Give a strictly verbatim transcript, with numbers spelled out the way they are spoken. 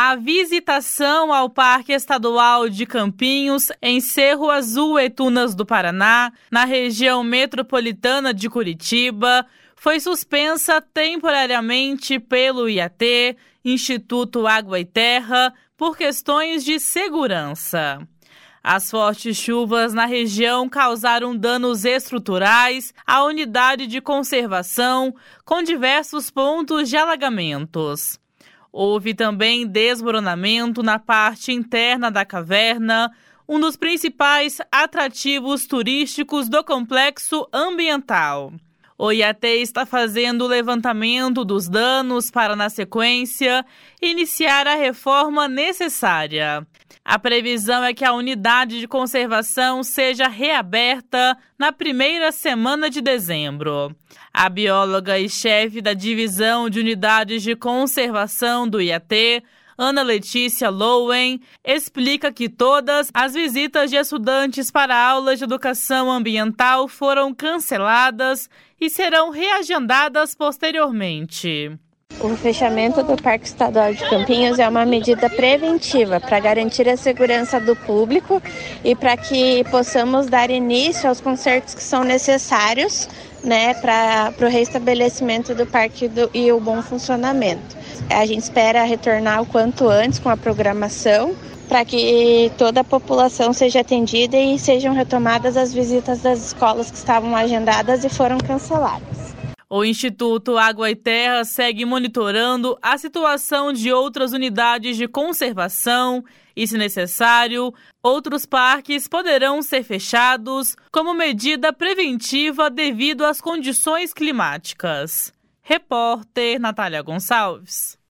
A visitação ao Parque Estadual de Campinhos, em Cerro Azul e Tunas do Paraná, na região metropolitana de Curitiba, foi suspensa temporariamente pelo I A T, Instituto Água e Terra, por questões de segurança. As fortes chuvas na região causaram danos estruturais à unidade de conservação, com diversos pontos de alagamentos. Houve também desmoronamento na parte interna da caverna, um dos principais atrativos turísticos do complexo ambiental. O I A T está fazendo o levantamento dos danos para, na sequência, iniciar a reforma necessária. A previsão é que a unidade de conservação seja reaberta na primeira semana de dezembro. A bióloga e chefe da Divisão de Unidades de Conservação do I A T, Ana Letícia Lowen, explica que todas as visitas de estudantes para aulas de educação ambiental foram canceladas e serão reagendadas posteriormente. O fechamento do Parque Estadual de Campinhos é uma medida preventiva para garantir a segurança do público e para que possamos dar início aos consertos que são necessários, né, para o reestabelecimento do parque do, e o bom funcionamento. A gente espera retornar o quanto antes com a programação para que toda a população seja atendida e sejam retomadas as visitas das escolas que estavam agendadas e foram canceladas. O Instituto Água e Terra segue monitorando a situação de outras unidades de conservação e, se necessário, outros parques poderão ser fechados como medida preventiva devido às condições climáticas. Repórter Natália Gonçalves.